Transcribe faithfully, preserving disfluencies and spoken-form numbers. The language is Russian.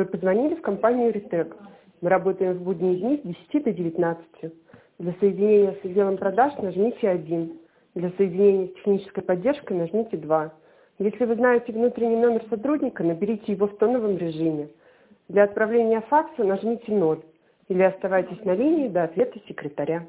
Вы позвонили в компанию «Ритек». Мы работаем в будние дни с десяти до девятнадцати. Для соединения с отделом продаж нажмите один. Для соединения с технической поддержкой нажмите два. Если вы знаете внутренний номер сотрудника, наберите его в тоновом режиме. Для отправления факса нажмите ноль. Или оставайтесь на линии до ответа секретаря.